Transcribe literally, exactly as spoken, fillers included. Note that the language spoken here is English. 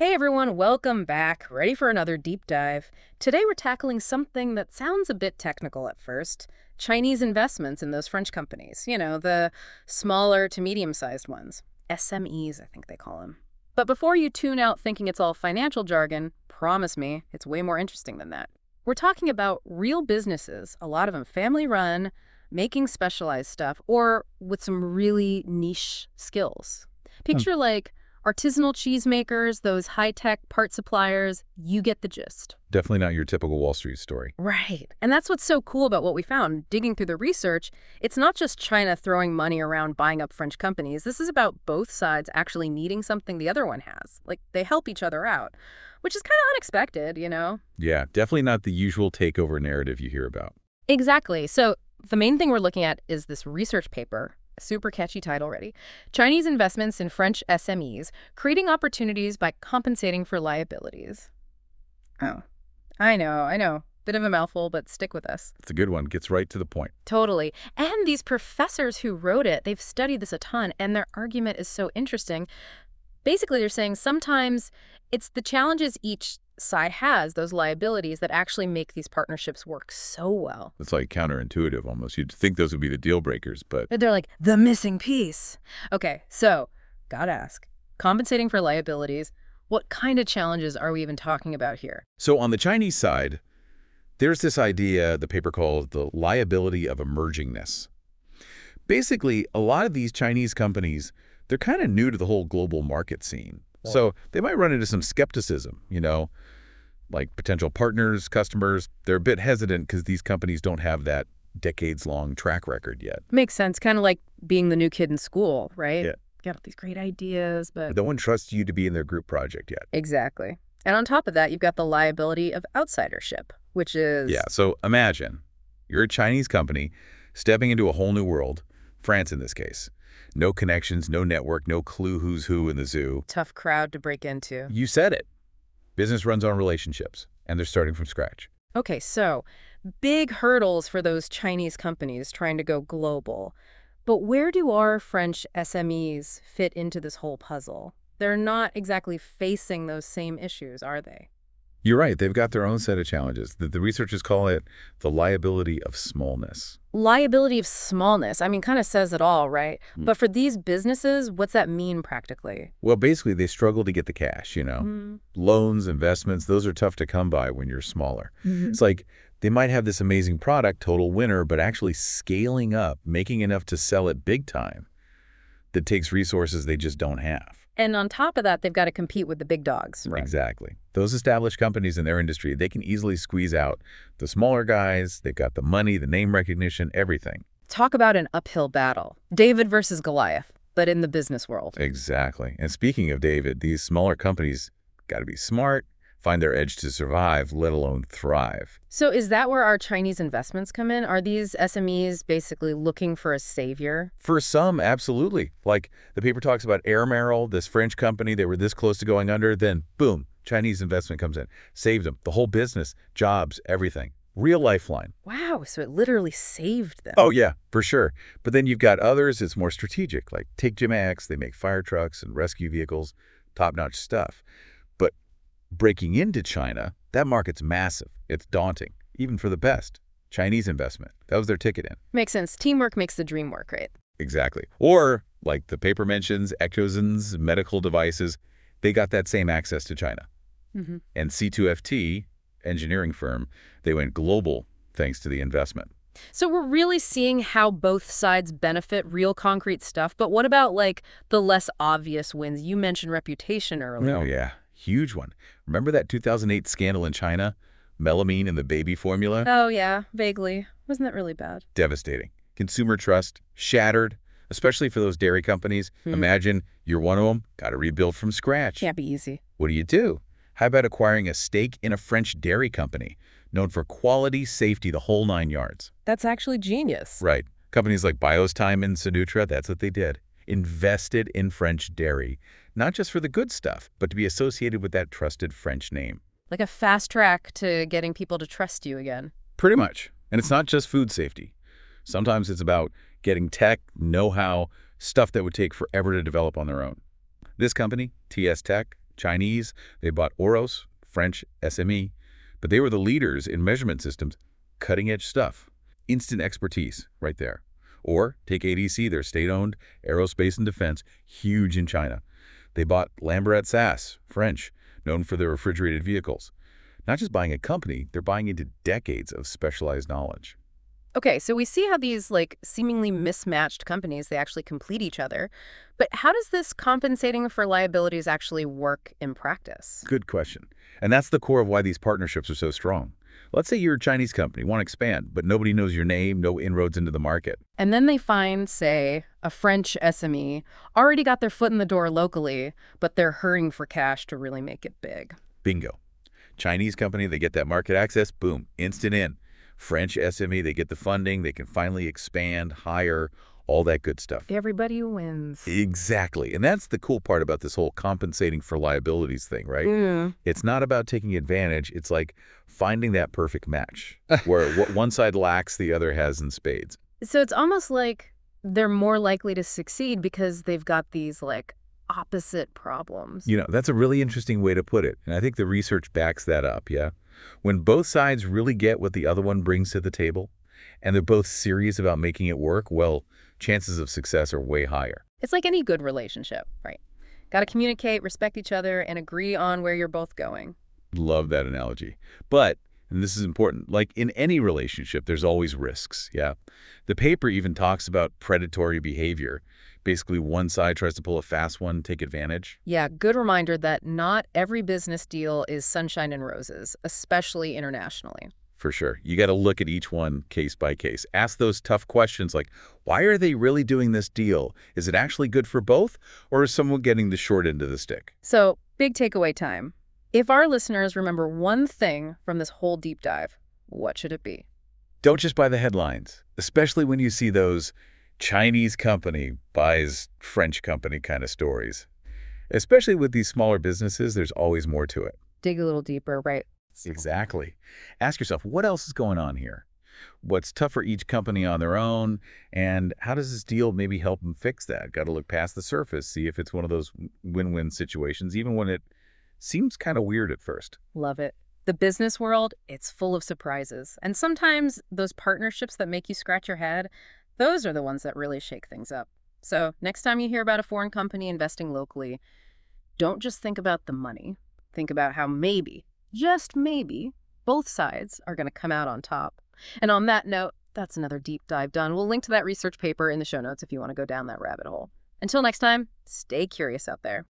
Hey everyone, welcome back. Ready for another deep dive. Today we're tackling something that sounds a bit technical at first. Chinese investments in those French companies. You know, the smaller to medium-sized ones. S M Es, I think they call them. But before you tune out thinking it's all financial jargon, promise me, it's way more interesting than that. We're talking about real businesses, a lot of them family-run, making specialized stuff, or with some really niche skills. Hmm. Picture like artisanal cheesemakers, those high-tech part suppliers, you get the gist. Definitely not your typical Wall Street story. Right. And that's what's so cool about what we found. Digging through the research, it's not just China throwing money around buying up French companies. This is about both sides actually needing something the other one has. Like, they help each other out, which is kind of unexpected, you know? Yeah, definitely not the usual takeover narrative you hear about. Exactly. So the main thing we're looking at is this research paper. Super catchy title already. Chinese investments in French S M Es, creating opportunities by compensating for liabilities. Oh, I know, I know. Bit of a mouthful, but stick with us. It's a good one. Gets right to the point. Totally. And these professors who wrote it, they've studied this a ton, and their argument is so interesting. Basically, they're saying sometimes it's the challenges each side has, those liabilities, that actually make these partnerships work so well. It's like counterintuitive almost. You'd think those would be the deal breakers, but But they're like, the missing piece. Okay, so, gotta ask, compensating for liabilities, what kind of challenges are we even talking about here? so on the Chinese side, there's this idea the paper calls the liability of emergingness. Basically, a lot of these Chinese companies, they're kind of new to the whole global market scene. So they might run into some skepticism, you know, like potential partners, customers. They're a bit hesitant because these companies don't have that decades-long track record yet. Makes sense, kind of like being the new kid in school, right? Yeah. Got these great ideas, but... No one trusts you to be in their group project yet. Exactly. And on top of that, you've got the liability of outsidership, which is... Yeah, so imagine you're a Chinese company stepping into a whole new world, France in this case. No connections, no network, no clue who's who in the zoo. Tough crowd to break into. You said it. Business runs on relationships, and they're starting from scratch. Okay, so big hurdles for those Chinese companies trying to go global. But where do our French S M Es fit into this whole puzzle? They're not exactly facing those same issues, are they? You're right. They've got their own set of challenges. The, the researchers call it the liability of smallness. Liability of smallness. I mean, kind of says it all, right? Mm. But for these businesses, what's that mean practically? Well, basically, they struggle to get the cash, you know. Mm. Loans, investments, those are tough to come by when you're smaller. Mm-hmm. It's like they might have this amazing product, total winner, but actually scaling up, making enough to sell it big time, that takes resources they just don't have. And on top of that, they've got to compete with the big dogs. Right. Exactly. Those established companies in their industry, they can easily squeeze out the smaller guys. They've got the money, the name recognition, everything. Talk about an uphill battle. David versus Goliath, but in the business world. Exactly. And speaking of David, these smaller companies got to be smart, find their edge to survive, let alone thrive. So is that where our Chinese investments come in? Are these S M Es basically looking for a savior? For some, absolutely. Like the paper talks about Air Merrill, this French company, they were this close to going under, then boom, Chinese investment comes in, saved them, the whole business, jobs, everything. Real lifeline. Wow, so it literally saved them. Oh, yeah, for sure. But then you've got others, it's more strategic, like take Jimax, they make fire trucks and rescue vehicles, top-notch stuff. But breaking into China, that market's massive. It's daunting, even for the best. Chinese investment, that was their ticket in. Makes sense. Teamwork makes the dream work, right? Exactly. Or, like the paper mentions, Echosens, medical devices, they got that same access to China. Mm-hmm. And C two F T, engineering firm, they went global thanks to the investment. So we're really seeing how both sides benefit, real concrete stuff. But what about, like, the less obvious wins? You mentioned reputation earlier. Oh, yeah. Huge one. Remember that two thousand eight scandal in China? Melamine in the baby formula? Oh, yeah, vaguely. Wasn't that really bad? Devastating. Consumer trust shattered, especially for those dairy companies. Hmm. Imagine you're one of them, got to rebuild from scratch. Can't be easy. What do you do? How about acquiring a stake in a French dairy company known for quality, safety, the whole nine yards? That's actually genius. Right. Companies like Biostime and Sinutra, that's what they did. Invested in French dairy, not just for the good stuff, but to be associated with that trusted French name. Like a fast track to getting people to trust you again. Pretty much. And it's not just food safety. Sometimes it's about getting tech, know-how, stuff that would take forever to develop on their own. This company, T S Tech, Chinese, they bought Oros, French S M E, but they were the leaders in measurement systems, cutting-edge stuff. Instant expertise right there. Or take A D C, they're state-owned, aerospace and defense, huge in China. They bought Lambret S A S, French, known for their refrigerated vehicles. Not just buying a company, they're buying into decades of specialized knowledge. Okay, so we see how these like seemingly mismatched companies, they actually complete each other. But how does this compensating for liabilities actually work in practice? Good question. And that's the core of why these partnerships are so strong. Let's say you're a Chinese company, want to expand, but nobody knows your name, no inroads into the market. And then they find, say, a French S M E already got their foot in the door locally, but they're hurrying for cash to really make it big. Bingo. Chinese company, they get that market access, boom, instant in. French S M E, they get the funding, they can finally expand, hire, all that good stuff. Everybody wins. Exactly. And that's the cool part about this whole compensating for liabilities thing, right? Mm. It's not about taking advantage. It's like finding that perfect match where what one side lacks, the other has in spades. So it's almost like they're more likely to succeed because they've got these like opposite problems. You know, that's a really interesting way to put it. And I think the research backs that up, yeah? When both sides really get what the other one brings to the table, and they're both serious about making it work, well, chances of success are way higher. It's like any good relationship, right? Got to communicate, respect each other, and agree on where you're both going. Love that analogy. But, and this is important, like in any relationship, there's always risks, yeah? The paper even talks about predatory behavior. Basically, one side tries to pull a fast one, take advantage. Yeah, good reminder that not every business deal is sunshine and roses, especially internationally. For sure. You got to look at each one case by case. Ask those tough questions like, why are they really doing this deal? Is it actually good for both? Or is someone getting the short end of the stick? So, big takeaway time. If our listeners remember one thing from this whole deep dive, what should it be? Don't just buy the headlines, especially when you see those Chinese company buys French company kind of stories. Especially with these smaller businesses, there's always more to it. Dig a little deeper, right? Exactly. Ask yourself, what else is going on here? What's tough for each company on their own? And how does this deal maybe help them fix that? Got to look past the surface, see if it's one of those win-win situations, even when it seems kind of weird at first. Love it. The business world, it's full of surprises. And sometimes those partnerships that make you scratch your head, those are the ones that really shake things up. So next time you hear about a foreign company investing locally, don't just think about the money. Think about how maybe, just maybe, both sides are going to come out on top. And on that note, that's another deep dive done. We'll link to that research paper in the show notes if you want to go down that rabbit hole. Until next time, stay curious out there.